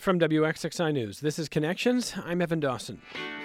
From WXXI News, this is Connections. I'm Evan Dawson.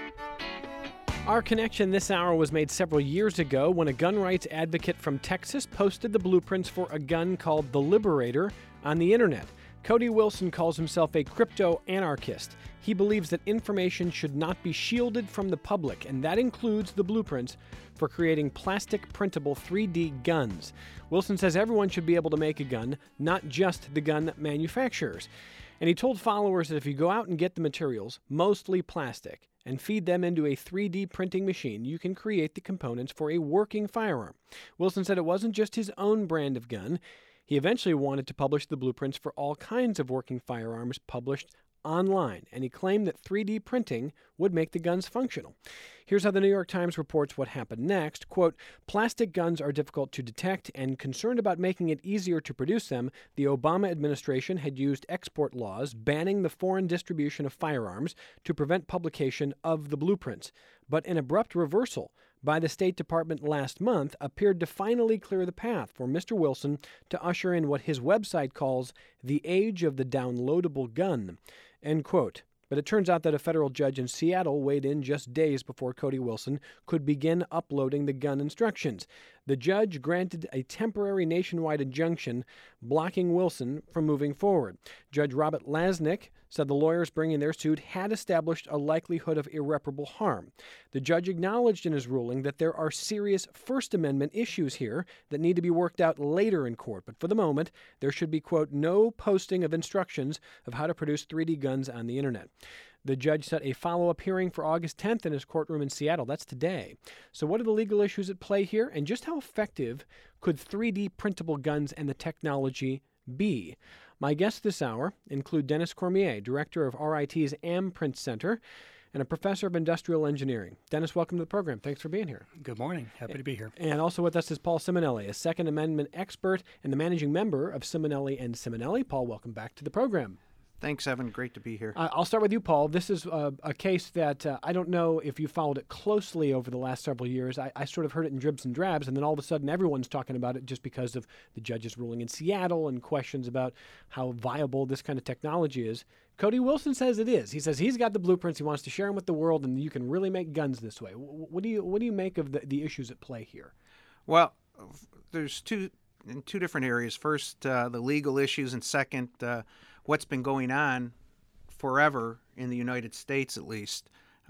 Our connection this hour was made several years ago when a gun rights advocate from Texas posted the blueprints for a gun called the Liberator on the internet. Cody Wilson calls himself a crypto-anarchist. He believes that information should not be shielded from the public, and that includes the blueprints for creating plastic printable 3D guns. Wilson says everyone should be able to make a gun, not just the gun manufacturers. And he told followers that if you go out and get the materials, mostly plastic, and feed them into a 3D printing machine, you can create the components for a working firearm. Wilson said it wasn't just his own brand of gun. He eventually wanted to publish the blueprints for all kinds of working firearms published online, and he claimed that 3D printing would make the guns functional. Here's how the New York Times reports what happened next. Quote, plastic guns are difficult to detect, and concerned about making it easier to produce them, the Obama administration had used export laws banning the foreign distribution of firearms to prevent publication of the blueprints. But an abrupt reversal by the State Department last month appeared to finally clear the path for Mr. Wilson to usher in what his website calls the age of the downloadable gun. End quote. But it turns out that a federal judge in Seattle weighed in just days before Cody Wilson could begin uploading the gun instructions. The judge granted a temporary nationwide injunction blocking Wilson from moving forward. Judge Robert Lasnik said the lawyers bringing their suit had established a likelihood of irreparable harm. The judge acknowledged in his ruling that there are serious First Amendment issues here that need to be worked out later in court, but for the moment, there should be, quote, no posting of instructions of how to produce 3D guns on the internet. The judge set a follow-up hearing for August 10th in his courtroom in Seattle. That's today. So what are the legal issues at play here, and just how effective could 3D printable guns and the technology be? My guests this hour include Dennis Cormier, director of RIT's AmPrint Center and a professor of industrial engineering. Dennis, welcome to the program. Thanks for being here. Good morning. Happy to be here. And also with us is Paul Simonelli, a Second Amendment expert and the managing member of Simonelli & Simonelli. Paul, welcome back to the program. Thanks, Evan. Great to be here. I'll start with you, Paul. This is a case that I don't know if you followed it closely over the last several years. I sort of heard it in dribs and drabs, and then all of a sudden everyone's talking about it just because of the judge's ruling in Seattle and questions about how viable this kind of technology is. Cody Wilson says it is. He says he's got the blueprints. He wants to share them with the world, and you can really make guns this way. What do you make of the issues at play here? Well, there's two different areas. First, the legal issues, and second, what's been going on forever in the United States, at least.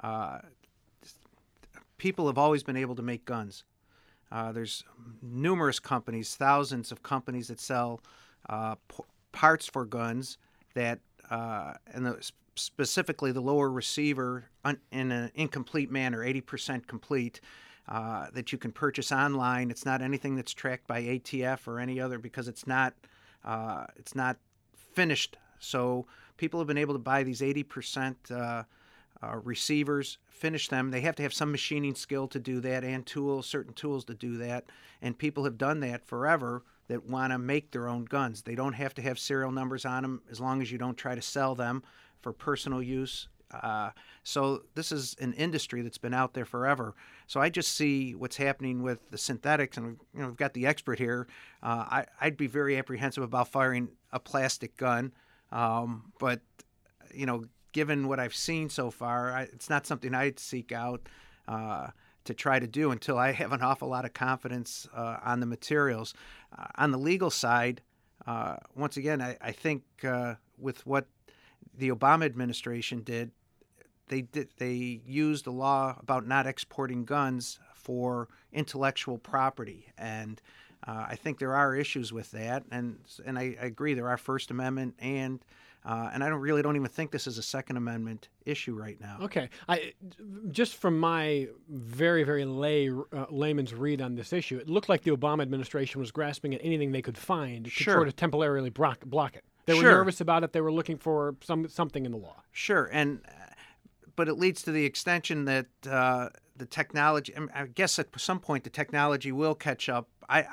People have always been able to make guns. There's numerous companies, thousands of companies that sell parts for guns that, specifically the lower receiver in an incomplete manner, 80% complete, that you can purchase online. It's not anything that's tracked by ATF or any other because it's not finished. So people have been able to buy these 80% receivers, finish them. They have to have some machining skill to do that and certain tools to do that. And people have done that forever that want to make their own guns. They don't have to have serial numbers on them as long as you don't try to sell them for personal use. So this is an industry that's been out there forever. So I just see what's happening with the synthetics, and we've got the expert here. I'd be very apprehensive about firing a plastic gun, but given what I've seen so far, it's not something I'd seek out to try to do until I have an awful lot of confidence on the materials. On the legal side, once again, I think with what the Obama administration did, they used a law about not exporting guns for intellectual property, and I think there are issues with that, and I agree there are First Amendment and I don't even think this is a Second Amendment issue right now. Okay, just from my very, very layman's read on this issue, it looked like the Obama administration was grasping at anything they could find to sort of temporarily block it. They were nervous about it. They were looking for something in the law. Sure, but it leads to the extension that the technology. I guess at some point the technology will catch up.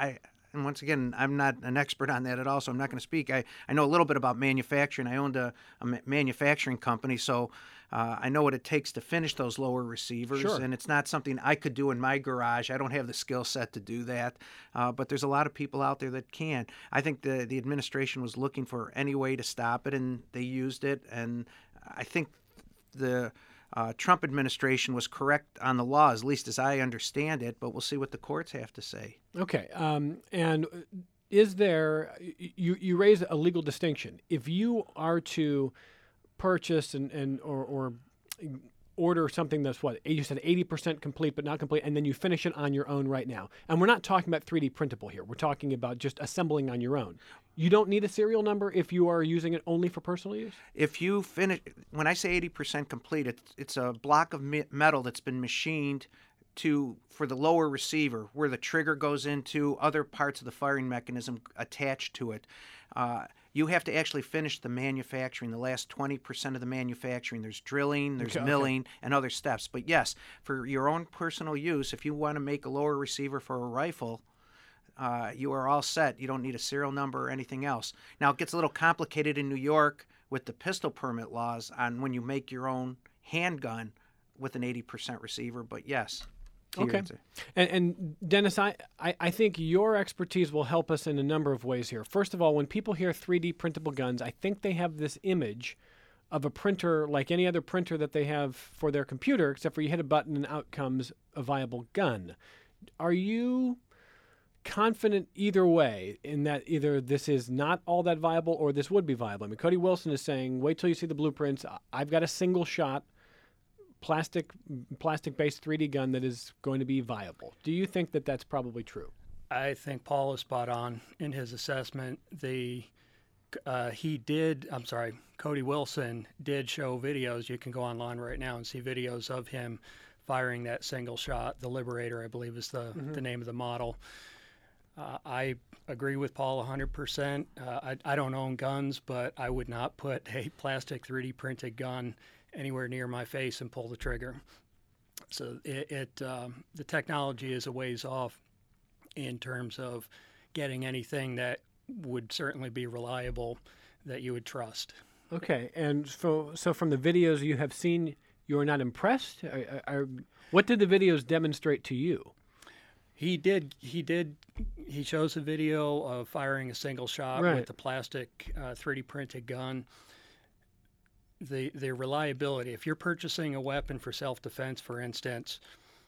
and once again, I'm not an expert on that at all, so I'm not going to speak. I know a little bit about manufacturing. I owned a manufacturing company, so I know what it takes to finish those lower receivers, Sure. and it's not something I could do in my garage. I don't have the skill set to do that, but there's a lot of people out there that can. I think the administration was looking for any way to stop it, and they used it, and I think the Trump administration was correct on the laws, at least as I understand it, but we'll see what the courts have to say. Okay. And is there, you raise a legal distinction. If you are to purchase or order something that's you said 80% complete but not complete, and then you finish it on your own right now. And we're not talking about 3D printable here. We're talking about just assembling on your own. You don't need a serial number if you are using it only for personal use? If you finish, when I say 80% complete, it's a block of metal that's been machined for the lower receiver, where the trigger goes into, other parts of the firing mechanism attached to it. You have to actually finish the manufacturing, the last 20% of the manufacturing. There's drilling, there's milling, and other steps. But yes, for your own personal use, if you want to make a lower receiver for a rifle, you are all set. You don't need a serial number or anything else. Now, it gets a little complicated in New York with the pistol permit laws on when you make your own handgun with an 80% receiver, but yes. Okay. And Dennis, I think your expertise will help us in a number of ways here. First of all, when people hear 3D printable guns, I think they have this image of a printer like any other printer that they have for their computer, except for you hit a button and out comes a viable gun. Are you confident either way in that either this is not all that viable or this would be viable? I mean, Cody Wilson is saying, wait till you see the blueprints. I've got a single shot plastic-based 3D gun that is going to be viable. Do you think that that's probably true? I think Paul is spot on in his assessment. Cody Wilson did show videos. You can go online right now and see videos of him firing that single shot. The Liberator, I believe, is the name of the model. I agree with Paul 100%. I don't own guns, but I would not put a plastic 3D printed gun anywhere near my face and pull the trigger. So the technology is a ways off in terms of getting anything that would certainly be reliable that you would trust. Okay, and so from the videos you have seen, you are not impressed? What did the videos demonstrate to you? He shows a video of firing a single shot with the plastic 3D printed gun. The reliability, if you're purchasing a weapon for self-defense, for instance,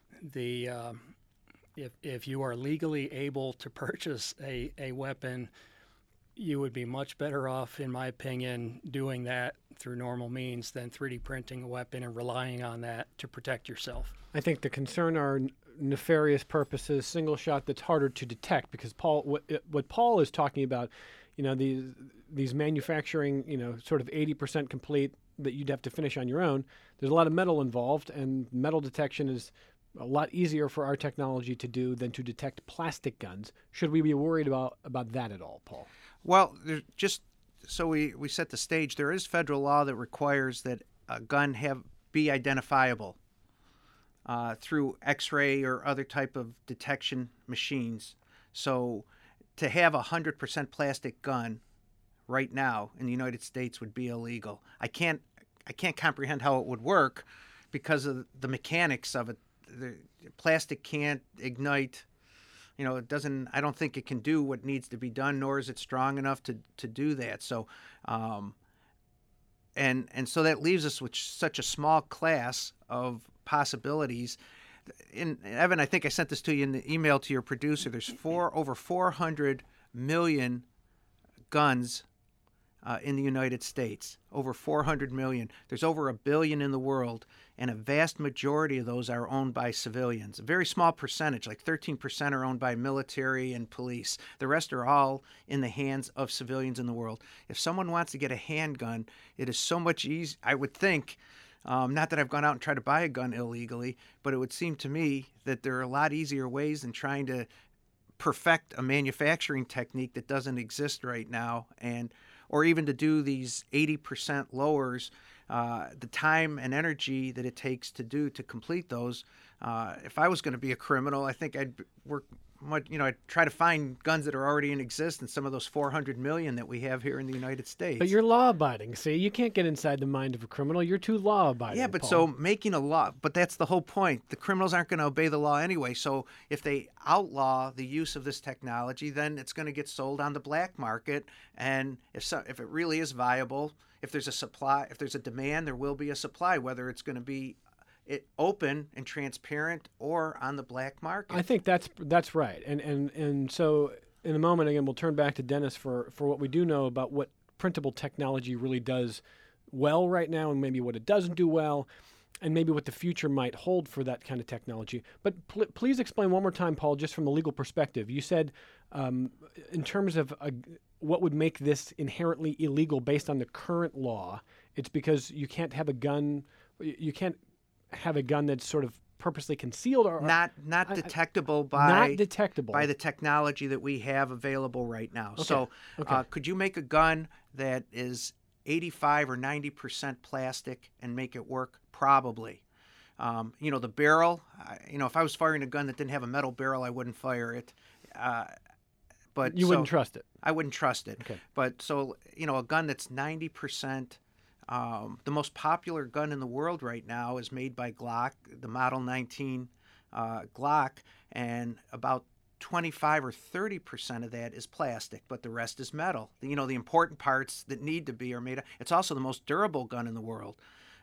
if you are legally able to purchase a weapon, you would be much better off, in my opinion, doing that through normal means than 3D printing a weapon and relying on that to protect yourself. I think the concern are nefarious purposes, single shot that's harder to detect, because what Paul is talking about, these manufacturing, sort of 80% complete that you'd have to finish on your own. There's a lot of metal involved, and metal detection is a lot easier for our technology to do than to detect plastic guns. Should we be worried about that at all, Paul? Well, just so we set the stage, there is federal law that requires that a gun be identifiable through X-ray or other type of detection machines. So to have a 100% plastic gun right now in the United States would be illegal. I can't comprehend how it would work because of the mechanics of it. The plastic can't ignite. It doesn't. I don't think it can do what needs to be done, nor is it strong enough to do that. So, and so that leaves us with such a small class of possibilities. Evan, I think I sent this to you in the email to your producer. There's over 400 million guns in the United States, over 400 million. There's over 1 billion in the world, and a vast majority of those are owned by civilians. A very small percentage, like 13%, are owned by military and police. The rest are all in the hands of civilians in the world. If someone wants to get a handgun, it is so much easier, I would think. Not that I've gone out and tried to buy a gun illegally, but it would seem to me that there are a lot easier ways than trying to perfect a manufacturing technique that doesn't exist right now, or even to do these 80% lowers, the time and energy that it takes to complete those. If I was going to be a criminal, I think I'd work I try to find guns that are already in existence, some of those 400 million that we have here in the United States. But you're law-abiding. See, you can't get inside the mind of a criminal. You're too law-abiding. Yeah, but Paul. so making a law, but that's the whole point. The criminals aren't going to obey the law anyway. So if they outlaw the use of this technology, then it's going to get sold on the black market. And if it really is viable, if there's a supply, if there's a demand, there will be a supply, whether it's going to be open and transparent or on the black market. I think that's right. And so in a moment, again, we'll turn back to Dennis for what we do know about what printable technology really does well right now, and maybe what it doesn't do well, and maybe what the future might hold for that kind of technology. But please explain one more time, Paul, just from a legal perspective. You said in terms of what would make this inherently illegal based on the current law, it's because you can't have a gun, you can't have a gun that's sort of purposely concealed or not detectable by the technology that we have available right now. Okay. So Okay. could you make a gun that is 85 or 90% plastic and make it work? Probably. The barrel, if I was firing a gun that didn't have a metal barrel, I wouldn't fire it. But you wouldn't trust it. I wouldn't trust it. Okay. But so, a gun that's 90%. The most popular gun in the world right now is made by Glock, the Model 19 Glock, and about 25 or 30% of that is plastic, but the rest is metal. The important parts that need to be are made. It's also the most durable gun in the world.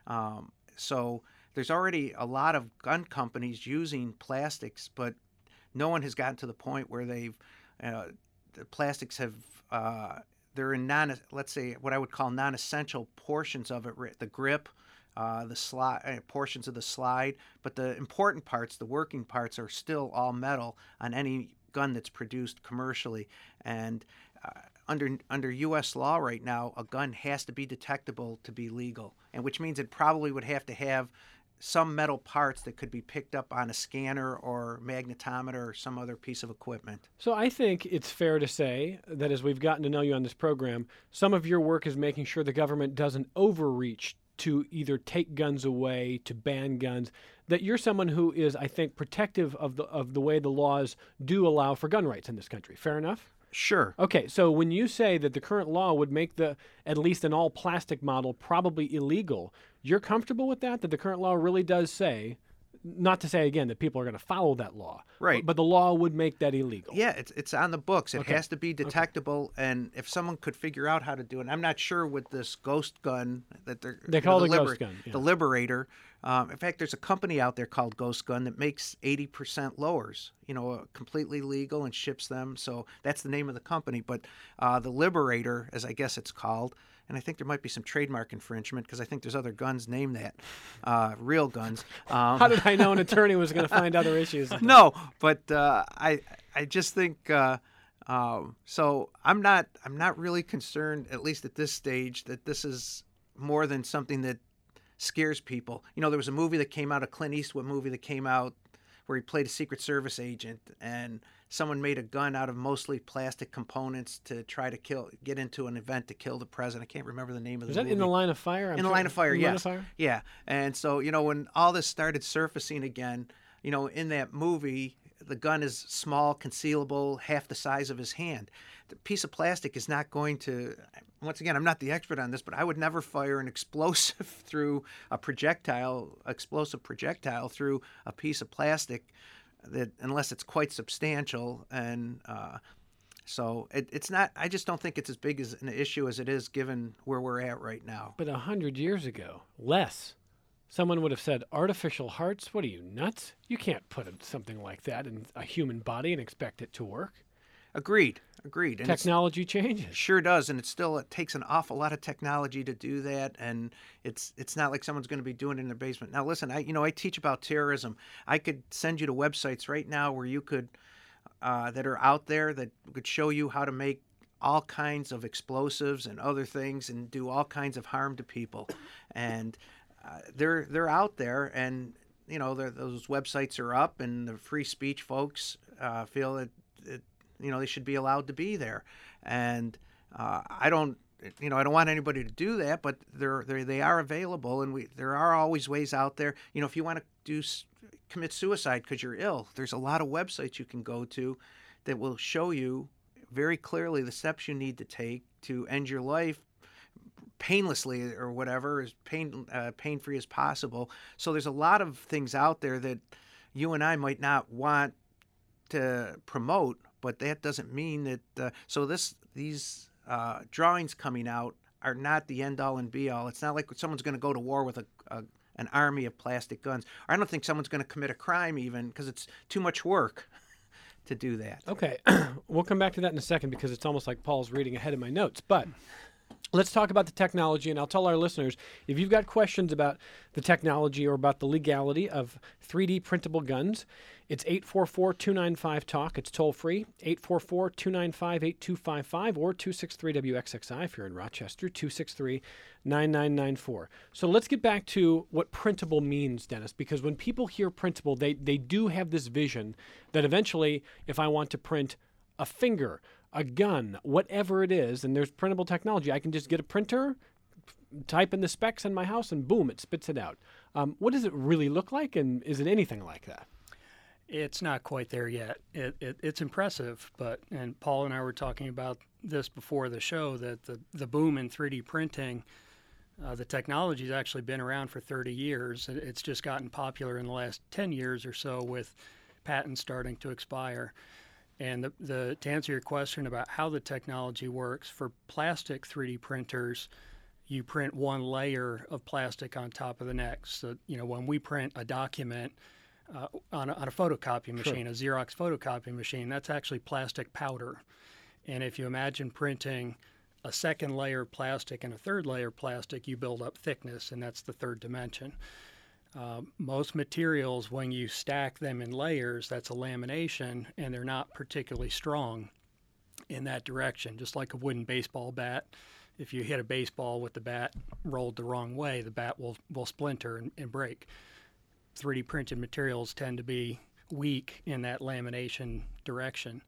So there's already a lot of gun companies using plastics, but no one has gotten to the point where the plastics have. They're in let's say what I would call non-essential portions of it, the grip, the slide, portions of the slide, but the important parts, the working parts, are still all metal on any gun that's produced commercially. And under U.S. law right now, a gun has to be detectable to be legal, and which means it probably would have to have some metal parts that could be picked up on a scanner or magnetometer or some other piece of equipment. So I think it's fair to say that as we've gotten to know you on this program, some of your work is making sure the government doesn't overreach to either take guns away, to ban guns, that you're someone who is, I think, protective of the way the laws do allow for gun rights in this country. Fair enough? Sure. Okay, so when you say that the current law would make at least an all-plastic model probably illegal, you're comfortable with that the current law really does say, not to say again that people are going to follow that law, right? But the law would make that illegal. Yeah, it's on the books. It Okay. has to be detectable, and if someone could figure out how to do it, I'm not sure with this ghost gun that they call it a ghost gun. Yeah. The Liberator. In fact, there's a company out there called Ghost Gun that makes 80% lowers, completely legal and ships them. So that's the name of the company. But the Liberator, as I guess it's called, and I think there might be some trademark infringement because I think there's other guns named that, real guns. How did I know an attorney was going to find other issues? No, but I just think so. I'm not really concerned, at least at this stage, that this is more than something that scares people. There was a movie that came out, a Clint Eastwood movie that came out where he played a Secret Service agent, and someone made a gun out of mostly plastic components to try to get into an event to kill the president. I can't remember the name of the movie. Is that In the Line of Fire? In the Line of Fire, yes. yes. Line of Fire? Yeah. And so, when all this started surfacing again, in that movie, the gun is small, concealable, half the size of his hand. The piece of plastic is not going to, once again, I'm not the expert on this, but I would never fire an explosive through explosive projectile through a piece of plastic unless it's quite substantial. And so it's not, I just don't think it's as big as an issue as it is given where we're at right now. But 100 years ago, less. Someone would have said, artificial hearts? What are you, nuts? You can't put something like that in a human body and expect it to work. Agreed. And technology changes. Sure does, and it takes an awful lot of technology to do that, and it's not like someone's going to be doing it in their basement. Now, listen, I teach about terrorism. I could send you to websites right now where you could that are out there that could show you how to make all kinds of explosives and other things and do all kinds of harm to people, and they're out there, and those websites are up, and the free speech folks feel that they should be allowed to be there, and I don't want anybody to do that, but they are available, and there are always ways out there. If you want to commit suicide because you're ill. There's a lot of websites you can go to that will show you very clearly the steps you need to take to end your life painlessly or whatever, as pain-free as possible. So there's a lot of things out there that you and I might not want to promote, but that doesn't mean that. So these drawings coming out are not the end-all and be-all. It's not like someone's going to go to war with an army of plastic guns. Or I don't think someone's going to commit a crime even, because it's too much work to do that. Okay, we'll come back to that in a second because it's almost like Paul's reading ahead of my notes. But let's talk about the technology, and I'll tell our listeners, if you've got questions about the technology or about the legality of 3D printable guns, it's 844-295-TALK. It's toll-free, 844-295-8255 or 263-WXXI if you're in Rochester, 263-9994. So let's get back to what printable means, Dennis, because when people hear printable, they do have this vision that eventually, if I want to print a finger, a gun, whatever it is, and there's printable technology, I can just get a printer, type in the specs in my house, and boom, it spits it out. What does it really look like, and is it anything like that? It's not quite there yet. It's impressive, and Paul and I were talking about this before the show, that the boom in 3D printing, the technology's actually been around for 30 years. It's just gotten popular in the last 10 years or so with patents starting to expire. And to answer your question about how the technology works, for plastic 3D printers, you print one layer of plastic on top of the next. So, when we print a document on a photocopy machine, a Xerox photocopy machine, that's actually plastic powder. And if you imagine printing a second layer of plastic and a third layer of plastic, you build up thickness, and that's the third dimension. Most materials, when you stack them in layers, that's a lamination, and they're not particularly strong in that direction. Just like a wooden baseball bat, if you hit a baseball with the bat rolled the wrong way, the bat will splinter and break. 3D printed materials tend to be weak in that lamination direction.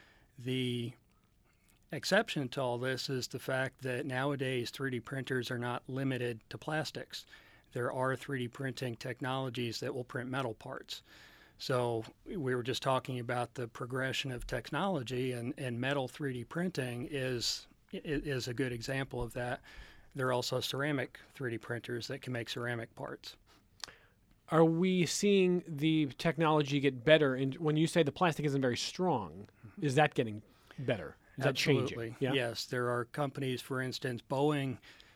The exception to all this is the fact that nowadays 3D printers are not limited to plastics. There are 3D printing technologies that will print metal parts. So we were just talking about the progression of technology, and metal 3D printing is a good example of that. There are also ceramic 3D printers that can make ceramic parts. Are we seeing the technology get better? And when you say the plastic isn't very strong, is that getting better? Is that changing? Yeah? Yes. There are companies, for instance, Boeing's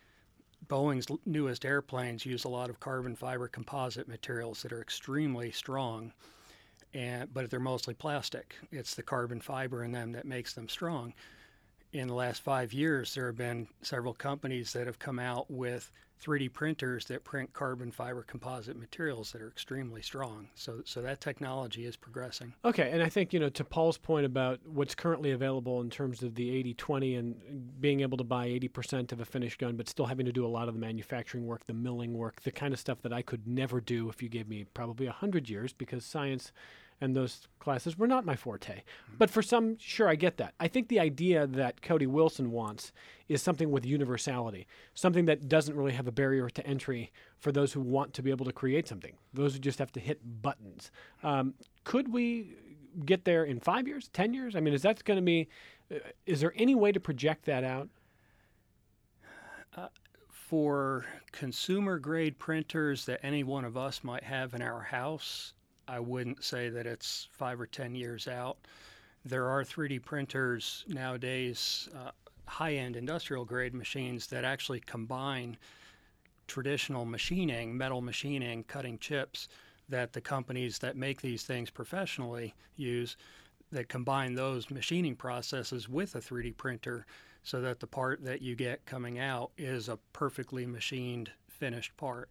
newest airplanes use a lot of carbon fiber composite materials that are extremely strong, but they're mostly plastic. It's the carbon fiber in them that makes them strong. In the last 5 years, there have been several companies that have come out with 3D printers that print carbon fiber composite materials that are extremely strong. So that technology is progressing. Okay, and I think, to Paul's point about what's currently available in terms of the 80-20 and being able to buy 80% of a finished gun, but still having to do a lot of the manufacturing work, the milling work, the kind of stuff that I could never do if you gave me probably 100 years, because science and those classes were not my forte. But for some, sure, I get that. I think the idea that Cody Wilson wants is something with universality, something that doesn't really have a barrier to entry for those who want to be able to create something, those who just have to hit buttons. Could we get there in 5 years, 10 years? I mean, is there any way to project that out? For consumer-grade printers that any one of us might have in our house, I wouldn't say that it's 5 or 10 years out. There are 3D printers nowadays, high-end industrial-grade machines that actually combine traditional machining, metal machining, cutting chips that the companies that make these things professionally use, that combine those machining processes with a 3D printer so that the part that you get coming out is a perfectly machined, finished part.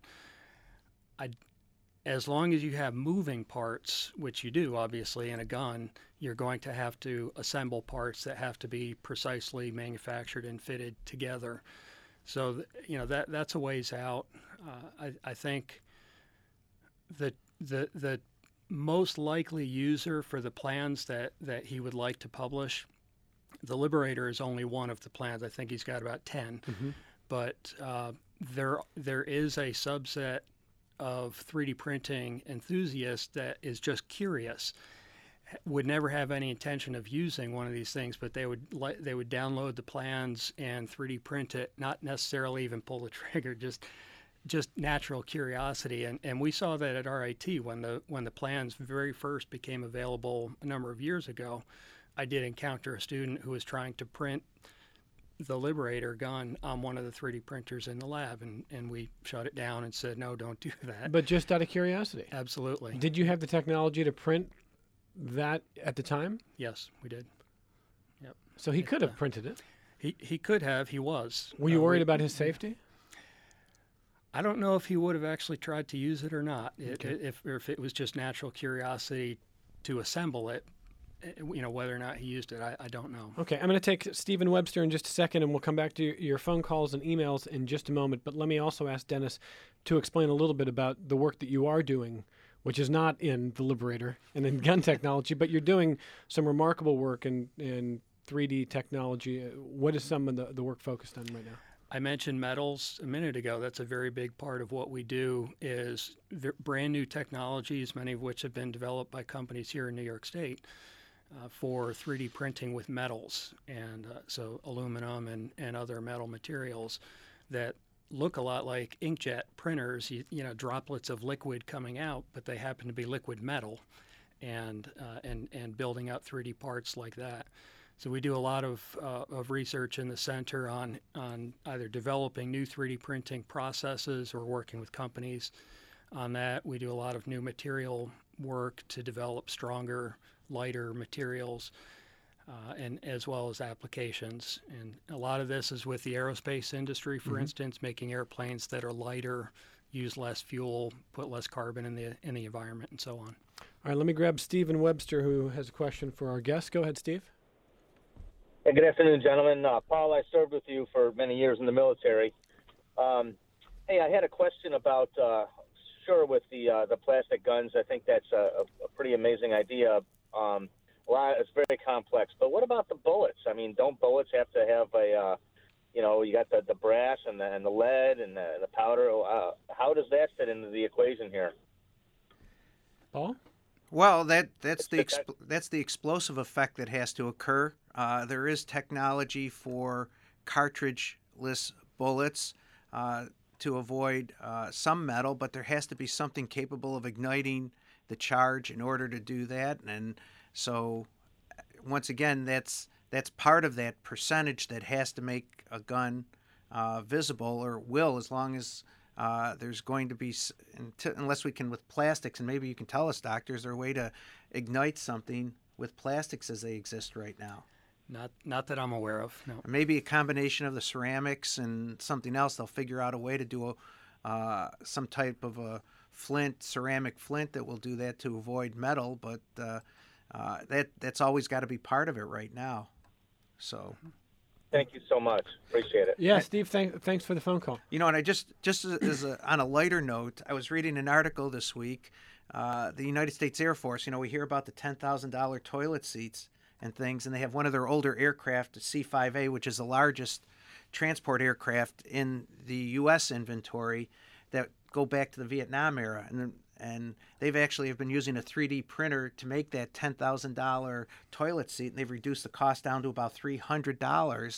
As long as you have moving parts, which you do, obviously, in a gun, you're going to have to assemble parts that have to be precisely manufactured and fitted together. So, that's a ways out. I think the most likely user for the plans that he would like to publish, the Liberator is only one of the plans. I think he's got about 10. Mm-hmm. But there is a subset of 3D printing enthusiast that is just curious, would never have any intention of using one of these things, but they would download the plans and 3D print it, not necessarily even pull the trigger, just natural curiosity. And we saw that at RIT when the plans very first became available a number of years ago. I did encounter a student who was trying to print the Liberator gun on one of the 3D printers in the lab, and we shut it down and said, no, don't do that. But just out of curiosity. Absolutely. Did you have the technology to print that at the time? Yes, we did. Yep. So he could have printed it. He could have. He was. Were you worried about his safety? I don't know if he would have actually tried to use it or not. If it was just natural curiosity to assemble it, whether or not he used it, I don't know. Okay, I'm going to take Stephen Webster in just a second, and we'll come back to your phone calls and emails in just a moment. But let me also ask Dennis to explain a little bit about the work that you are doing, which is not in the Liberator and in gun technology, but you're doing some remarkable work in 3D technology. What is some of the work focused on right now? I mentioned metals a minute ago. That's a very big part of what we do is brand new technologies, many of which have been developed by companies here in New York State for 3D printing with metals, and so aluminum and other metal materials that look a lot like inkjet printers, droplets of liquid coming out, but they happen to be liquid metal, and building up 3D parts like that. So we do a lot of research in the center on either developing new 3D printing processes or working with companies on that. We do a lot of new material work to develop stronger, lighter materials, and as well as applications. And a lot of this is with the aerospace industry, for instance, making airplanes that are lighter, use less fuel, put less carbon in the environment, and so on. All right, let me grab Stephen Webster, who has a question for our guest. Go ahead, Steve. Hey, good afternoon, gentlemen. Paul, I served with you for many years in the military. Hey, I had a question about, with the plastic guns. I think that's a pretty amazing idea. It's very complex. But what about the bullets? I mean, don't bullets have to have you got the brass and the lead and the powder? How does that fit into the equation here? Paul? Well, that's the explosive effect that has to occur. There is technology for cartridgeless bullets to avoid some metal, but there has to be something capable of igniting the charge in order to do that. And so, once again, that's part of that percentage that has to make a gun visible, or will, as long as there's going to be, unless we can with plastics, and maybe you can tell us, doctor, is there a way to ignite something with plastics as they exist right now? Not that I'm aware of, no. Maybe a combination of the ceramics and something else. They'll figure out a way to do some type of a ceramic flint that will do that to avoid metal, but that's always got to be part of it right now. So. Thank you so much. Appreciate it. Yeah, Steve, thanks for the phone call. And I just on a lighter note, I was reading an article this week. The United States Air Force, we hear about the $10,000 toilet seats and things, and they have one of their older aircraft, the C-5A, which is the largest transport aircraft in the U.S. inventory, that go back to the Vietnam era. And they've actually have been using a 3D printer to make that $10,000 toilet seat, and they've reduced the cost down to about $300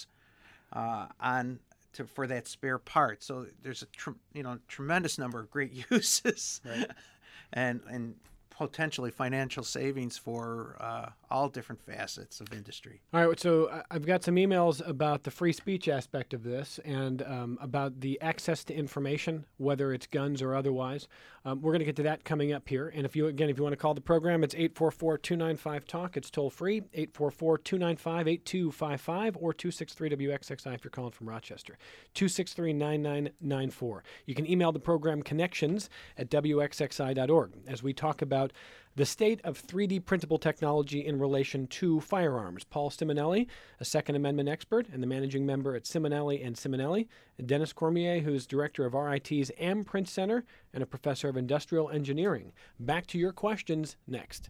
for that spare part. So there's a tremendous number of great uses, right. and potentially financial savings for all different facets of industry. All right, so I've got some emails about the free speech aspect of this and about the access to information, whether it's guns or otherwise. We're going to get to that coming up here. And if you want to call the program, it's 844-295-TALK. It's toll free, 844-295-8255 or 263-WXXI if you're calling from Rochester, 263-9994. You can email the program connections@WXXI.org as we talk about the state of 3D printable technology in relation to firearms. Paul Simonelli, a Second Amendment expert and the managing member at Simonelli & Simonelli. And Dennis Cormier, who is director of RIT's AmPrint Center and a professor of industrial engineering. Back to your questions next.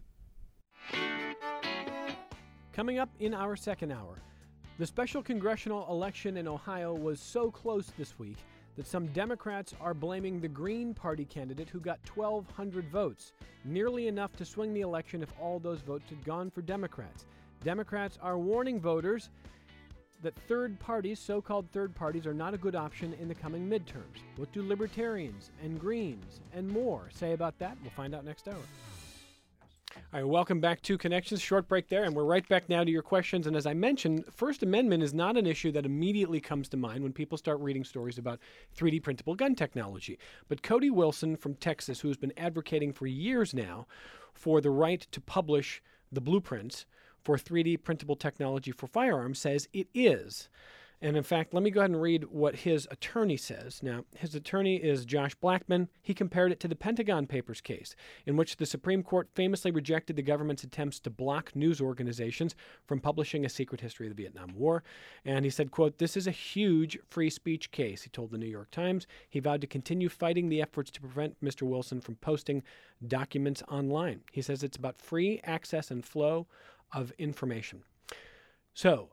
Coming up in our second hour, the special congressional election in Ohio was so close this week that some Democrats are blaming the Green Party candidate who got 1,200 votes, nearly enough to swing the election if all those votes had gone for Democrats. Democrats are warning voters that third parties, so-called third parties, are not a good option in the coming midterms. What do libertarians and Greens and more say about that? We'll find out next hour. All right, welcome back to Connections. Short break there, and we're right back now to your questions. And as I mentioned, First Amendment is not an issue that immediately comes to mind when people start reading stories about 3D printable gun technology. But Cody Wilson from Texas, who's been advocating for years now for the right to publish the blueprints for 3D printable technology for firearms, says it is. And in fact, let me go ahead and read what his attorney says. Now, his attorney is Josh Blackman. He compared it to the Pentagon Papers case, in which the Supreme Court famously rejected the government's attempts to block news organizations from publishing a secret history of the Vietnam War. And he said, quote, "This is a huge free speech case," he told the New York Times. He vowed to continue fighting the efforts to prevent Mr. Wilson from posting documents online. He says it's about free access and flow of information. So,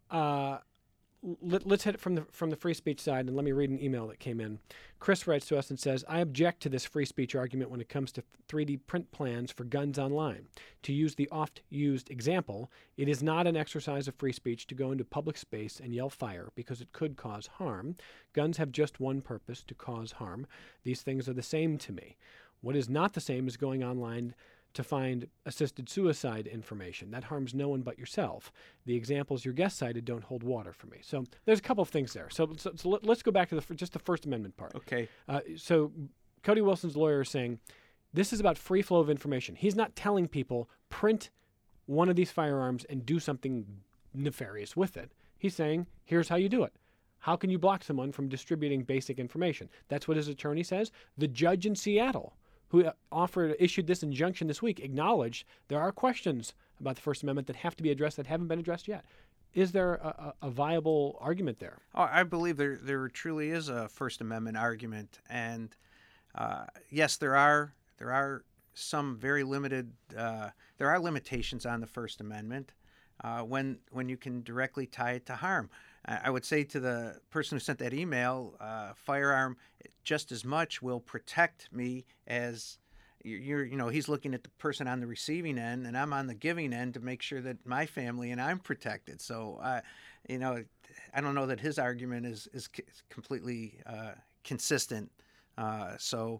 let's hit it from the free speech side, and let me read an email that came in. Chris writes to us and says, "I object to this free speech argument when it comes to 3D print plans for guns online. To use the oft-used example, it is not an exercise of free speech to go into public space and yell fire because it could cause harm. Guns have just one purpose, to cause harm. These things are the same to me. What is not the same is going online to find assisted suicide information. That harms no one but yourself. The examples your guest cited don't hold water for me." So there's a couple of things there. So let's go back to just the First Amendment part. Okay. So Cody Wilson's lawyer is saying this is about free flow of information. He's not telling people print one of these firearms and do something nefarious with it. He's saying, here's how you do it. How can you block someone from distributing basic information? That's what his attorney says. The judge in Seattle who issued this injunction this week, acknowledged there are questions about the First Amendment that have to be addressed that haven't been addressed yet. Is there a viable argument there? Oh, I believe there truly is a First Amendment argument, and yes, there are some very limited. There are limitations on the First Amendment when you can directly tie it to harm. I would say to the person who sent that email, firearm just as much will protect me as he's looking at the person on the receiving end, and I'm on the giving end to make sure that my family and I'm protected. So, I don't know that his argument is completely consistent. So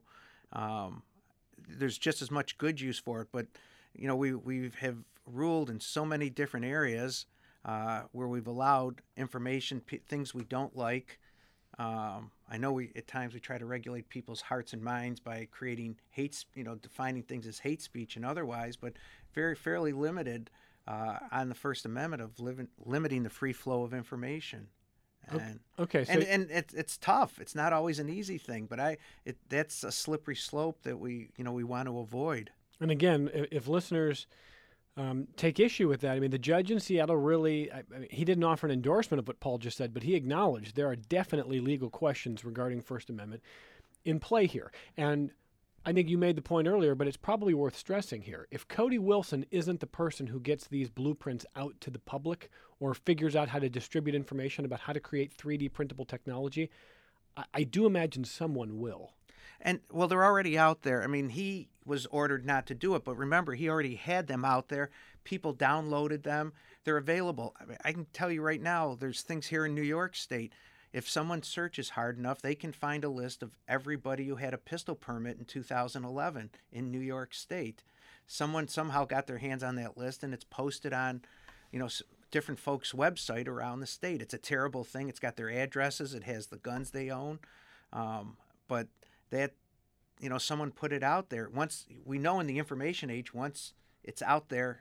there's just as much good use for it, but we have ruled in so many different areas where we've allowed information, things we don't like. I know at times we try to regulate people's hearts and minds by creating defining things as hate speech and otherwise, but fairly limited on the First Amendment of limiting the free flow of information. And, okay. So it's tough. It's not always an easy thing, but that's a slippery slope that we want to avoid. And again, if listeners take issue with that, I mean, the judge in Seattle really, he didn't offer an endorsement of what Paul just said, but he acknowledged there are definitely legal questions regarding First Amendment in play here. And I think you made the point earlier, but it's probably worth stressing here. If Cody Wilson isn't the person who gets these blueprints out to the public or figures out how to distribute information about how to create 3D printable technology, I do imagine someone will. And, well, they're already out there. I mean, he was ordered not to do it, but remember, he already had them out there. People downloaded them. They're available. I mean, I can tell you right now, there's things here in New York State. If someone searches hard enough, they can find a list of everybody who had a pistol permit in 2011 in New York State. Someone somehow got their hands on that list, and it's posted on, different folks' website around the state. It's a terrible thing. It's got their addresses. It has the guns they own. But that, someone put it out there. Once we know in the information age, once it's out there,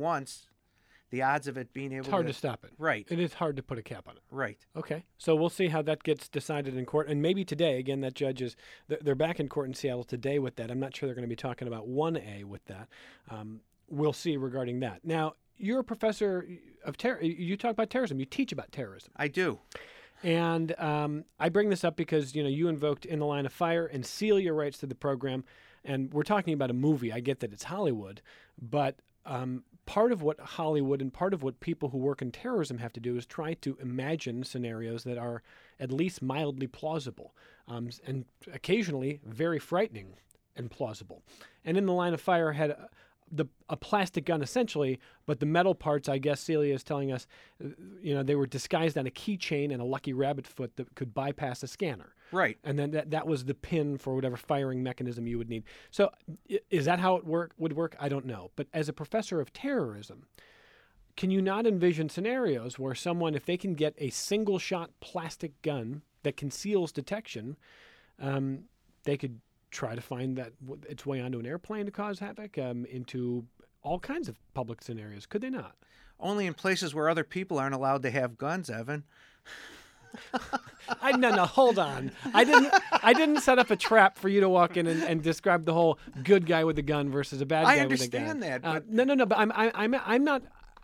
the odds of it being able it's hard to stop it. Right. It is hard to put a cap on it. Right. Okay. So we'll see how that gets decided in court. And maybe today, again, that judge they're back in court in Seattle today with that. I'm not sure they're going to be talking about 1A with that. We'll see regarding that. Now, you're a professor of terror. You talk about terrorism. You teach about terrorism. I do. And I bring this up because, you invoked In the Line of Fire, and Celia writes to the program, and we're talking about a movie. I get that it's Hollywood, but part of what Hollywood and part of what people who work in terrorism have to do is try to imagine scenarios that are at least mildly plausible. and occasionally very frightening and plausible. And in the line of fire had a plastic gun essentially, but the metal parts, I guess Celia is telling us, they were disguised on a keychain and a lucky rabbit foot that could bypass a scanner. Right. And then that was the pin for whatever firing mechanism you would need. So is that how it would work? I don't know. But as a professor of terrorism, can you not envision scenarios where someone, if they can get a single-shot plastic gun that conceals detection, they could try to find that its way onto an airplane to cause havoc, into all kinds of public scenarios? Could they not? Only in places where other people aren't allowed to have guns, Evan. No, hold on. I didn't set up a trap for you to walk in and describe the whole good guy with a gun versus a bad guy with a gun. I understand that. But no. But I'm not.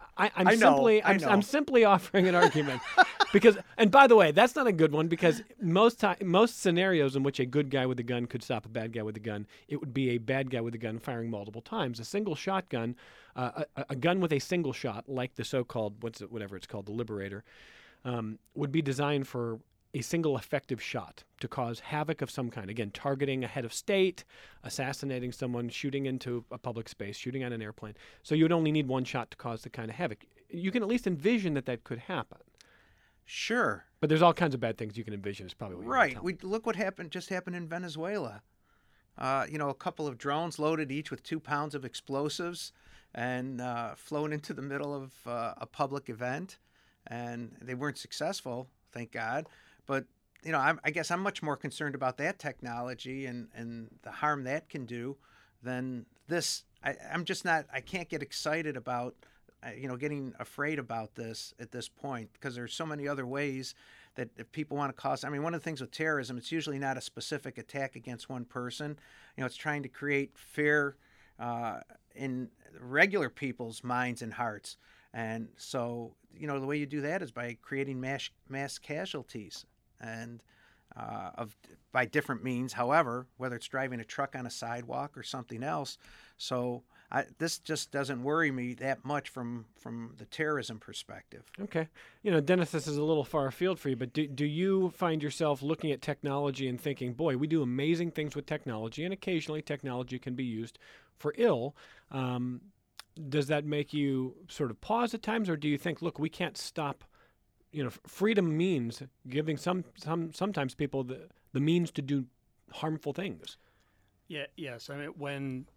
I'm simply offering an argument because, and by the way, that's not a good one because most scenarios in which a good guy with a gun could stop a bad guy with a gun, it would be a bad guy with a gun firing multiple times. A single shotgun, a gun with a single shot, like the so-called whatever it's called, the Liberator, would be designed for a single effective shot to cause havoc of some kind. Again, targeting a head of state, assassinating someone, shooting into a public space, shooting on an airplane. So you would only need one shot to cause the kind of havoc. You can at least envision that could happen. Sure. But there's all kinds of bad things you can envision is probably what right. You're Look what just happened in Venezuela. A couple of drones loaded each with 2 pounds of explosives and flown into the middle of a public event. And they weren't successful, thank God. But, I guess I'm much more concerned about that technology and the harm that can do than this. I'm just not, I can't get excited about, getting afraid about this at this point because there's so many other ways that if people want to cause, one of the things with terrorism, it's usually not a specific attack against one person. It's trying to create fear in regular people's minds and hearts. And so, the way you do that is by creating mass casualties and by different means, however, whether it's driving a truck on a sidewalk or something else. So this just doesn't worry me that much from the terrorism perspective. Okay. Dennis, this is a little far afield for you, but do you find yourself looking at technology and thinking, boy, we do amazing things with technology, and occasionally technology can be used for ill. Does that make you sort of pause at times, or do you think, look, we can't stop? Freedom means giving sometimes people the means to do harmful things. Yeah. Yes. When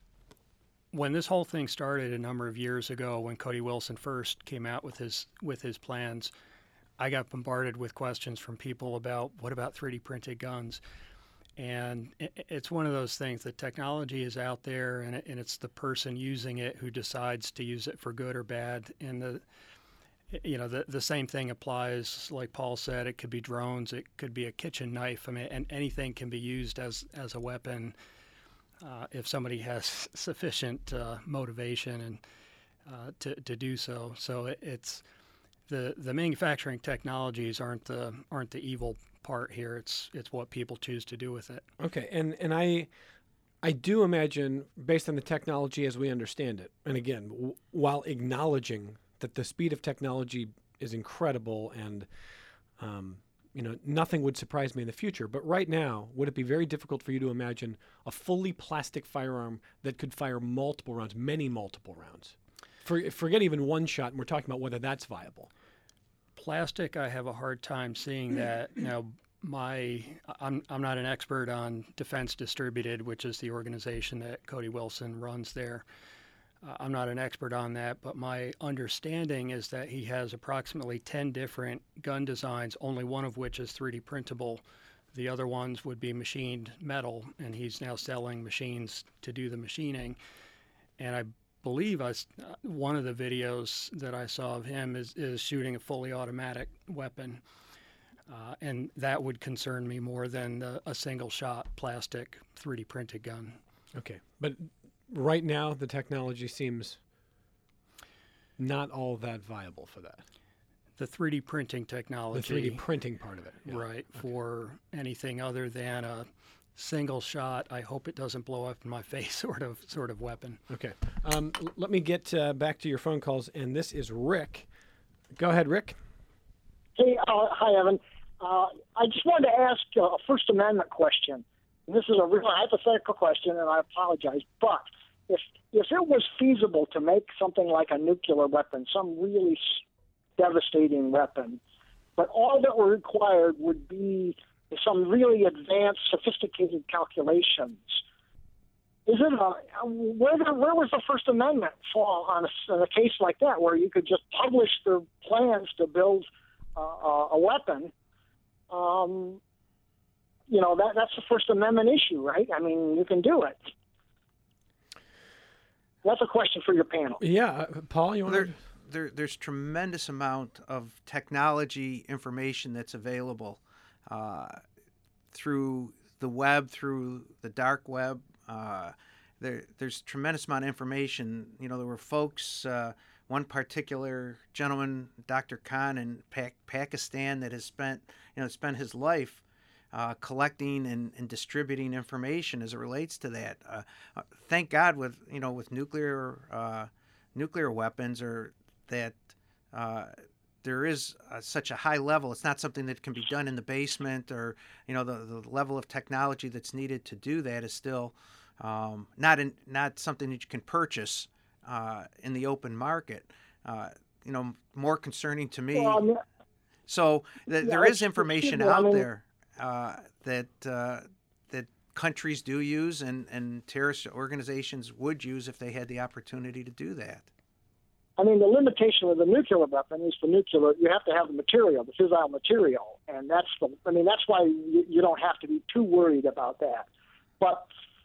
this whole thing started a number of years ago, when Cody Wilson first came out with his plans, I got bombarded with questions from people about what about 3D printed guns. And it's one of those things. The technology is out there, and it's the person using it who decides to use it for good or bad. And the same thing applies. Like Paul said, it could be drones, it could be a kitchen knife. And anything can be used as a weapon if somebody has sufficient motivation and to do so. So it's the manufacturing technologies aren't the evil part here. It's what people choose to do with it. Okay, and I do imagine, based on the technology as we understand it, and again, while acknowledging that the speed of technology is incredible and nothing would surprise me in the future, but right now, would it be very difficult for you to imagine a fully plastic firearm that could fire multiple rounds, many multiple rounds? Forget even one shot, and we're talking about whether that's viable. Plastic, I have a hard time seeing that. Now, I'm not an expert on Defense Distributed, which is the organization that Cody Wilson runs there. I'm not an expert on that, but my understanding is that he has approximately 10 different gun designs, only one of which is 3D printable. The other ones would be machined metal, and he's now selling machines to do the machining. And I believe one of the videos that I saw of him is shooting a fully automatic weapon. And that would concern me more than a single-shot plastic 3D printed gun. Okay, but right now the technology seems not all that viable for that. The 3D printing technology. The 3D printing part of it. Yeah. Right, okay. For anything other than a single shot, I hope it doesn't blow up in my face sort of weapon. Okay. Let me get back to your phone calls, and this is Rick. Go ahead, Rick. Hey, hi, Evan. I just wanted to ask a First Amendment question. And this is a real hypothetical question, and I apologize. But if it was feasible to make something like a nuclear weapon, some really devastating weapon, but all that were required would be some really advanced, sophisticated calculations, is it where was the First Amendment fall on a case like that, where you could just publish the plans to build a weapon? That's the First Amendment issue, right? I mean, you can do it. That's a question for your panel. Yeah, Paul, you want to? There's tremendous amount of technology information that's available through the web, through the dark web. There's tremendous amount of information. There were folks, one particular gentleman, Dr. Khan in Pakistan, that has spent his life collecting and distributing information as it relates to that. Thank God with nuclear weapons, or that there is such a high level. It's not something that can be done in the basement, or the level of technology that's needed to do that is still not something that you can purchase in the open market. More concerning to me. There is information out there that countries do use, and terrorist organizations would use if they had the opportunity to do that. I mean, the limitation with the nuclear weapon is you have to have the material, the fissile material, and that's why you don't have to be too worried about that. But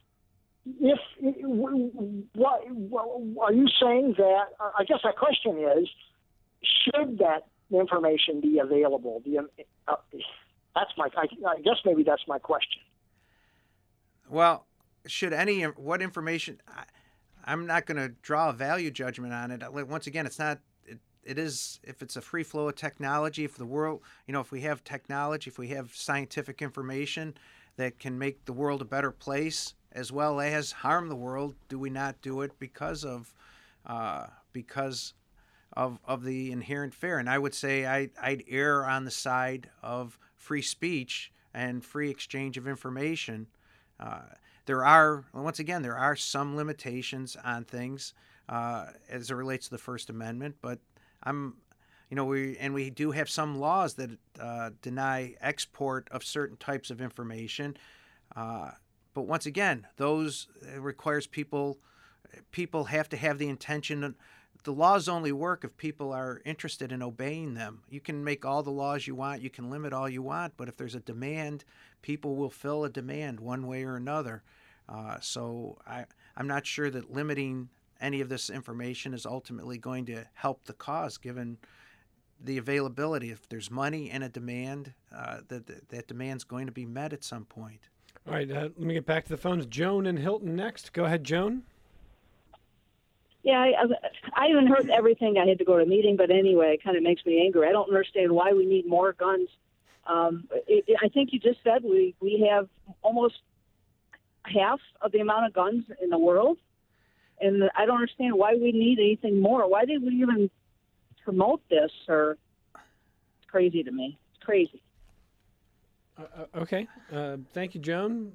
are you saying that? I guess my question is, should that information be available? I guess maybe that's my question. Well, what information? I'm not going to draw a value judgment on it. Once again, it's not. It is, if it's a free flow of technology, if the world, if we have technology, if we have scientific information that can make the world a better place as well as harm the world, do we not do it because of the inherent fear? And I would say I'd err on the side of free speech and free exchange of information. There are some limitations on things as it relates to the First Amendment, but we do have some laws that deny export of certain types of information. But once again, it requires people have to have the intention. The laws only work if people are interested in obeying them. You can make all the laws you want, you can limit all you want, but if there's a demand, people will fill a demand one way or another. So I'm not sure that limiting any of this information is ultimately going to help the cause, given the availability. If there's money and a demand, that demand's going to be met at some point. All right, let me get back to the phones. Joan and Hilton next. Go ahead, Joan. Yeah, I haven't heard everything. I had to go to a meeting, but anyway, it kind of makes me angry. I don't understand why we need more guns. I think you just said we have almost half of the amount of guns in the world, and I don't understand why we need anything more. Why did we even promote this? Or it's crazy to me. It's crazy. Okay. Thank you, Joan.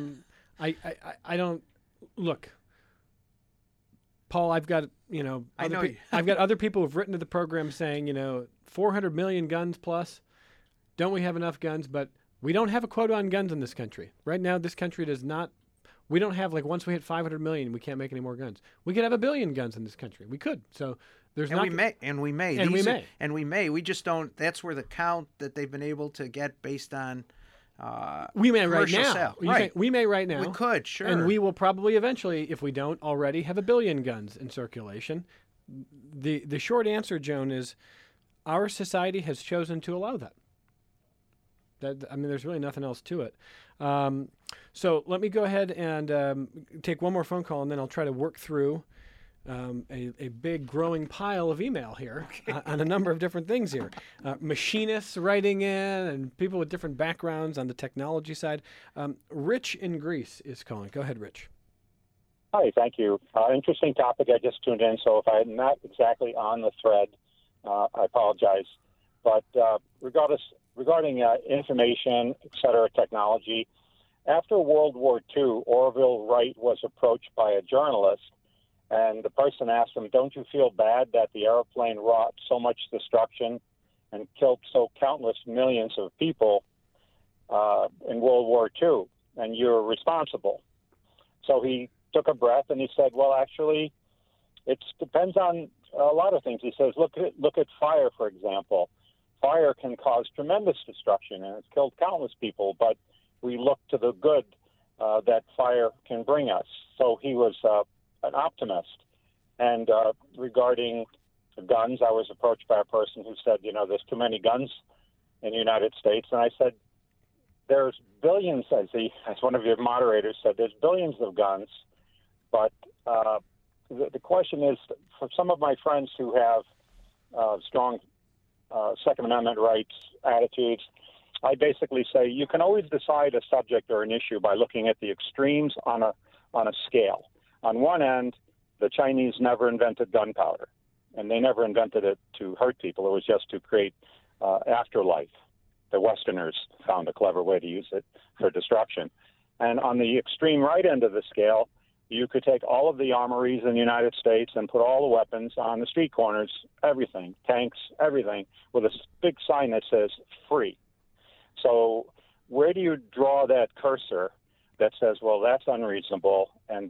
I don't look. Paul, I've got I've got other people who've written to the program saying 400 million guns plus. Don't we have enough guns? But we don't have a quota on guns in this country right now. This country does not. We don't have once we hit 500 million, we can't make any more guns. We could have 1 billion guns in this country. We could. So there's and not. We may. We just don't. That's where the count that they've been able to get based on. We may right now. Sale. Right. We may right now. We could, sure. And we will probably eventually, if we don't already, have 1 billion guns in circulation. The short answer, Joan, is our society has chosen to allow that. There's really nothing else to it. So let me go ahead and take one more phone call, and then I'll try to work through a big growing pile of email here on a number of different things here. Machinists writing in and people with different backgrounds on the technology side. Rich in Greece is calling. Go ahead, Rich. Hi, thank you. Interesting topic. I just tuned in, so if I'm not exactly on the thread, I apologize. But regardless, regarding information, et cetera, technology. After World War II, Orville Wright was approached by a journalist, and the person asked him, "Don't you feel bad that the airplane wrought so much destruction and killed so countless millions of people in World War II, and you're responsible?" So he took a breath and he said, "Well, actually, it depends on a lot of things." He says, look at fire, for example. Fire can cause tremendous destruction, and it's killed countless people, but we look to the good that fire can bring us." So he was an optimist. And regarding guns, I was approached by a person who said, there's too many guns in the United States. And I said, there's billions, as one of your moderators said, there's billions of guns. But the question is, for some of my friends who have strong Second Amendment rights attitudes, I basically say you can always decide a subject or an issue by looking at the extremes on a scale. On one end, the Chinese never invented gunpowder, and they never invented it to hurt people. It was just to create afterlife. The Westerners found a clever way to use it for destruction. And on the extreme right end of the scale, you could take all of the armories in the United States and put all the weapons on the street corners, everything, tanks, everything, with a big sign that says free. So where do you draw that cursor that says, well, that's unreasonable, and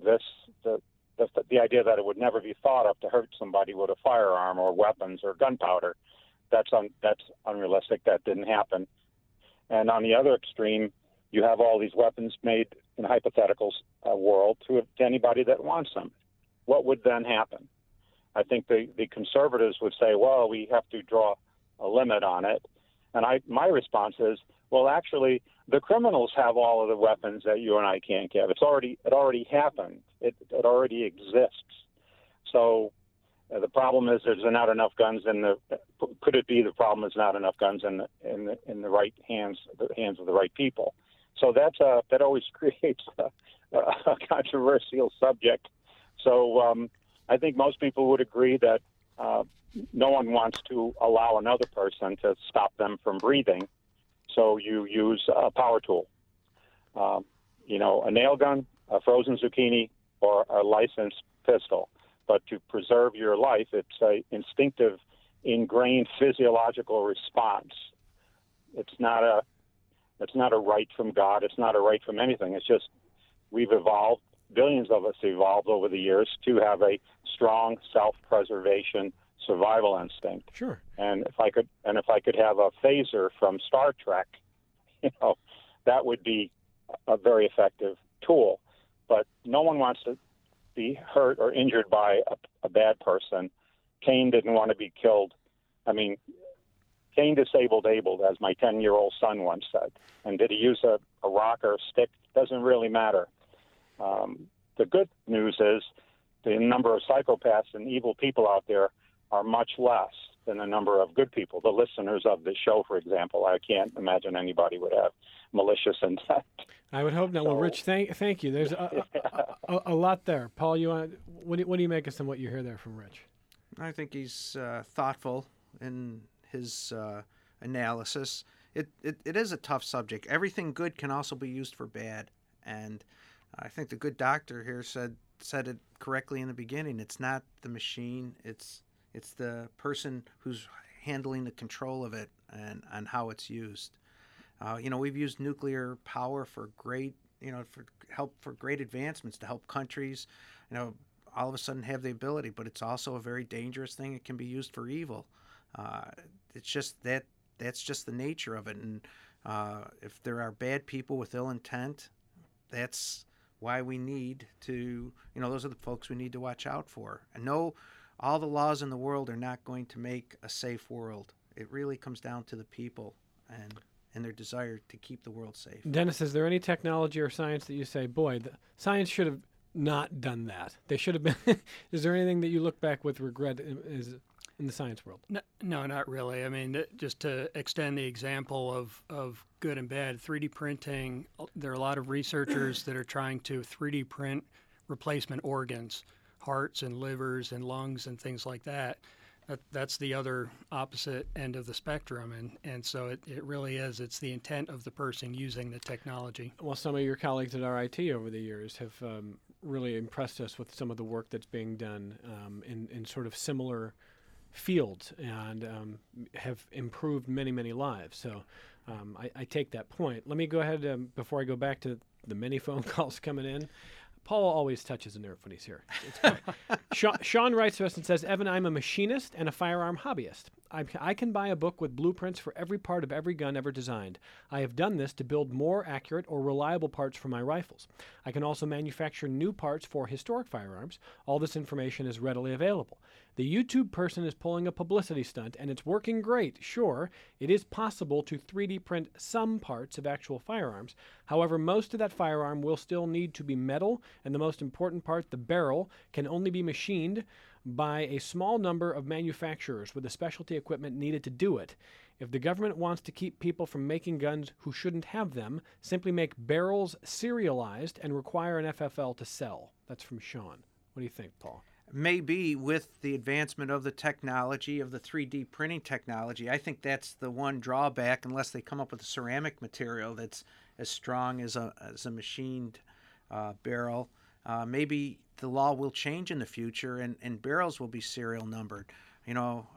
the idea that it would never be thought of to hurt somebody with a firearm or weapons or gunpowder, that's unrealistic. That didn't happen. And on the other extreme, you have all these weapons made in a hypothetical world to anybody that wants them. What would then happen? I think the conservatives would say, well, we have to draw a limit on it. And my response is, well, actually, the criminals have all of the weapons that you and I can't get. It already happened. It already exists. So the problem is there's not enough guns could it be the problem is not enough guns in the right hands, the hands of the right people? So that always creates a controversial subject. So I think most people would agree that no one wants to allow another person to stop them from breathing. So you use a power tool, a nail gun, a frozen zucchini, or a licensed pistol. But to preserve your life, it's an instinctive, ingrained physiological response. It's not a right from God. It's not a right from anything. It's just we've evolved. Billions of us evolved over the years to have a strong self-preservation survival instinct. Sure. And if I could have a phaser from Star Trek, that would be a very effective tool. But no one wants to be hurt or injured by a bad person. Cain didn't want to be killed. I mean, Cain disabled Abel, as my 10-year-old son once said. And did he use a rock or a stick? Doesn't really matter. The good news is the number of psychopaths and evil people out there are much less than the number of good people. The listeners of this show, for example, I can't imagine anybody would have malicious intent. I would hope not. Well, Rich, thank you. There's a lot there. Paul, what do you make of what you hear there from Rich? I think he's thoughtful in his analysis. It is a tough subject. Everything good can also be used for bad, and I think the good doctor here said it correctly in the beginning. It's not the machine. It's the person who's handling the control of it and how it's used. We've used nuclear power for great advancements to help countries, all of a sudden have the ability, but it's also a very dangerous thing. It can be used for evil. It's just that's just the nature of it. And if there are bad people with ill intent, that's why we need to, those are the folks we need to watch out for. And no, all the laws in the world are not going to make a safe world. It really comes down to the people and their desire to keep the world safe. Dennis, is there any technology or science that you say, boy, the science should have not done that? They should have been. Is there anything that you look back with regret in the science world? No, not really. I mean, just to extend the example of good and bad, 3D printing, there are a lot of researchers that are trying to 3D print replacement organs, hearts and livers and lungs and things like that. That's the other opposite end of the spectrum, and so it really is. It's the intent of the person using the technology. Well, some of your colleagues at RIT over the years have really impressed us with some of the work that's being done in sort of similar fields and have improved many, many lives. So I take that point. Let me go ahead before I go back to the many phone calls coming in. Paul always touches a nerve when he's here. Sean writes to us and says, Evan, I'm a machinist and a firearm hobbyist. I can buy a book with blueprints for every part of every gun ever designed. I have done this to build more accurate or reliable parts for my rifles. I can also manufacture new parts for historic firearms. All this information is readily available. The YouTube person is pulling a publicity stunt, and it's working great. Sure, it is possible to 3D print some parts of actual firearms. However, most of that firearm will still need to be metal, and the most important part, the barrel, can only be machined by a small number of manufacturers with the specialty equipment needed to do it. If the government wants to keep people from making guns who shouldn't have them, simply make barrels serialized and require an FFL to sell. That's from Sean. What do you think, Paul? Maybe with the advancement of the technology, of the 3D printing technology, I think that's the one drawback, unless they come up with a ceramic material that's as strong as a machined barrel. Maybe the law will change in the future, and barrels will be serial numbered. You know,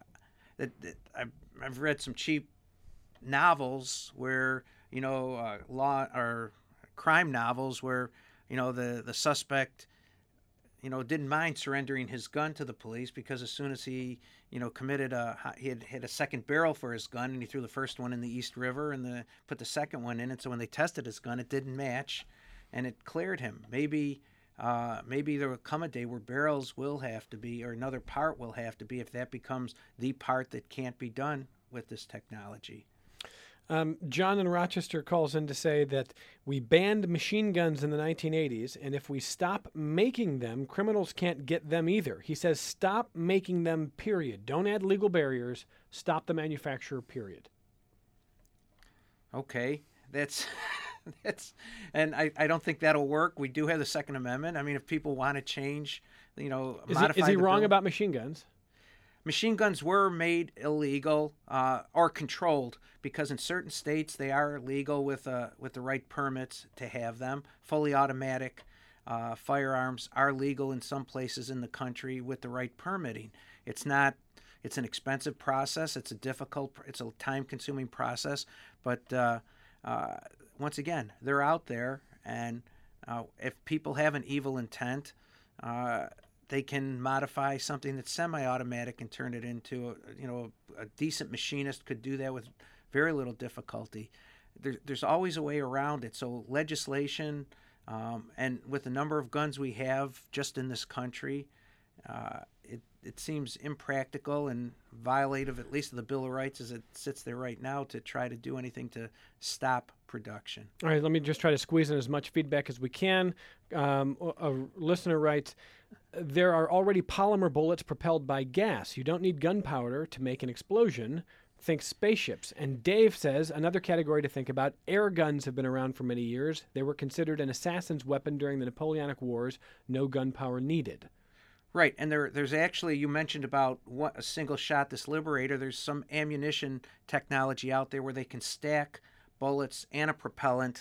I've read some cheap novels where, you know, law or crime novels where, you know, the suspect, you know, didn't mind surrendering his gun to the police because as soon as he, you know, he had hit a second barrel for his gun, and he threw the first one in the East River and put the second one in, and so when they tested his gun, it didn't match, and it cleared him. Maybe there will come a day where barrels will have to be, or another part will have to be, if that becomes the part that can't be done with this technology. John in Rochester calls in to say that we banned machine guns in the 1980s, and if we stop making them, criminals can't get them either. He says stop making them, period. Don't add legal barriers. Stop the manufacturer, period. Okay, that's... and I don't think that'll work. We do have the Second Amendment. I mean, if people want to change, you know, modify. Is he wrong about machine guns? Machine guns were made illegal or controlled because in certain states they are legal with the right permits to have them. Fully automatic firearms are legal in some places in the country with the right permitting. It's not. It's an expensive process. It's a time-consuming process. But once again, they're out there, and if people have an evil intent, they can modify something that's semi-automatic and turn it into, a decent machinist could do that with very little difficulty. There's always a way around it. So legislation, and with the number of guns we have just in this country, it seems impractical and violative, at least of the Bill of Rights as it sits there right now, to try to do anything to stop production. All right, let me just try to squeeze in as much feedback as we can. A listener writes, there are already polymer bullets propelled by gas. You don't need gunpowder to make an explosion. Think spaceships. And Dave says, another category to think about, air guns have been around for many years. They were considered an assassin's weapon during the Napoleonic Wars. No gunpowder needed. Right, and there's actually, you mentioned about a single shot, this Liberator. There's some ammunition technology out there where they can stack bullets and a propellant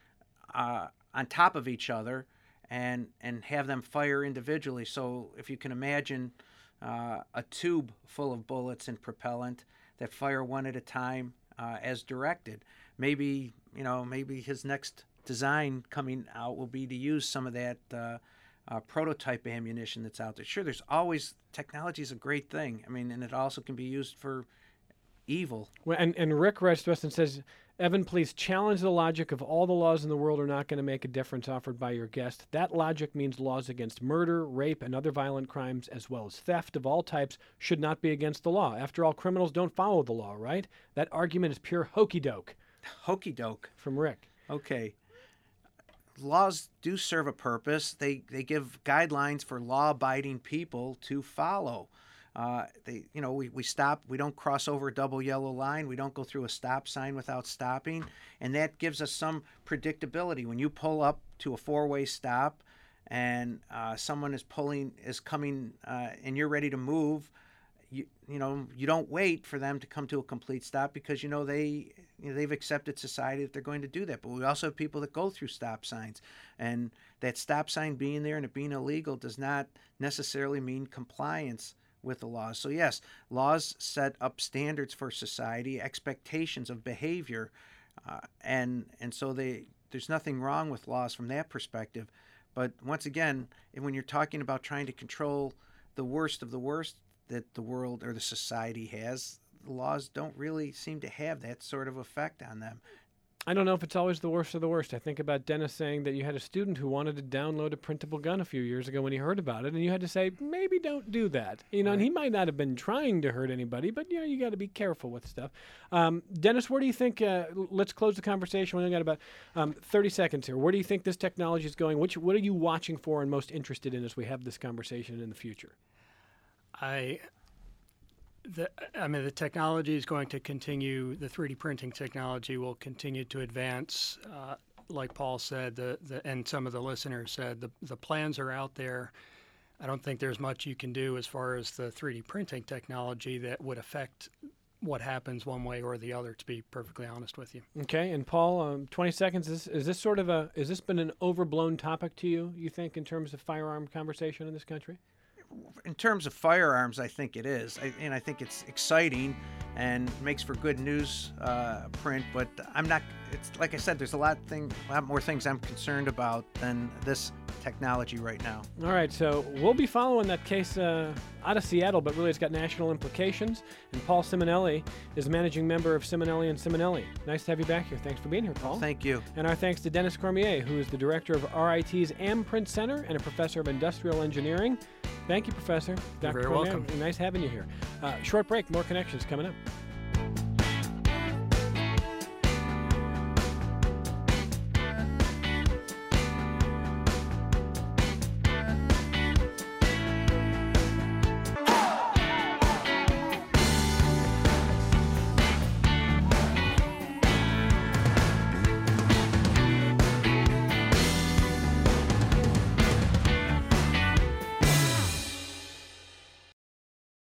on top of each other and have them fire individually. So if you can imagine a tube full of bullets and propellant that fire one at a time as directed, maybe his next design coming out will be to use some of that prototype ammunition that's out there. Sure, there's always, technology is a great thing. I mean, and it also can be used for evil. Well, and Rick writes to us and says, Evan, please challenge the logic of all the laws in the world are not going to make a difference offered by your guest. That logic means laws against murder, rape, and other violent crimes, as well as theft of all types, should not be against the law. After all, criminals don't follow the law, right? That argument is pure hokey-doke. Hokey-doke. From Rick. Okay. Laws do serve a purpose. They give guidelines for law-abiding people to follow. We stop. We don't cross over a double yellow line. We don't go through a stop sign without stopping, and that gives us some predictability. When you pull up to a four-way stop, and someone is coming, and you're ready to move, you don't wait for them to come to a complete stop because they've accepted society that they're going to do that. But we also have people that go through stop signs, and that stop sign being there and it being illegal does not necessarily mean compliance with the laws. So yes, laws set up standards for society, expectations of behavior, and so there's nothing wrong with laws from that perspective. But once again, when you're talking about trying to control the worst of the worst that the world or the society has, the laws don't really seem to have that sort of effect on them. I don't know if it's always the worst of the worst. I think about Dennis saying that you had a student who wanted to download a printable gun a few years ago when he heard about it, and you had to say, maybe don't do that. Right. And he might not have been trying to hurt anybody, but you got to be careful with stuff. Dennis, where do you think, let's close the conversation. We only got about 30 seconds here. Where do you think this technology is going? What are you watching for and most interested in as we have this conversation in the future? The technology is going to continue. The 3D printing technology will continue to advance. Like Paul said, and some of the listeners said, the plans are out there. I don't think there's much you can do as far as the 3D printing technology that would affect what happens one way or the other, to be perfectly honest with you. Okay, and Paul, 20 seconds. Is this been an overblown topic to you, you think, in terms of firearm conversation in this country? In terms of firearms, I think it is. I think it's exciting and makes for good news print, but I'm not. It's like I said, there's a lot more things I'm concerned about than this technology right now. All right, so we'll be following that case out of Seattle, but really it's got national implications. And Paul Simonelli is managing member of Simonelli & Simonelli. Nice to have you back here. Thanks for being here, Paul. Thank you. And our thanks to Dennis Cormier, who is the director of RIT's AmPrint Center and a professor of industrial engineering. Thank you, Professor. You're Dr. very Cormier. welcome. Nice having you here. Short break, more connections coming up.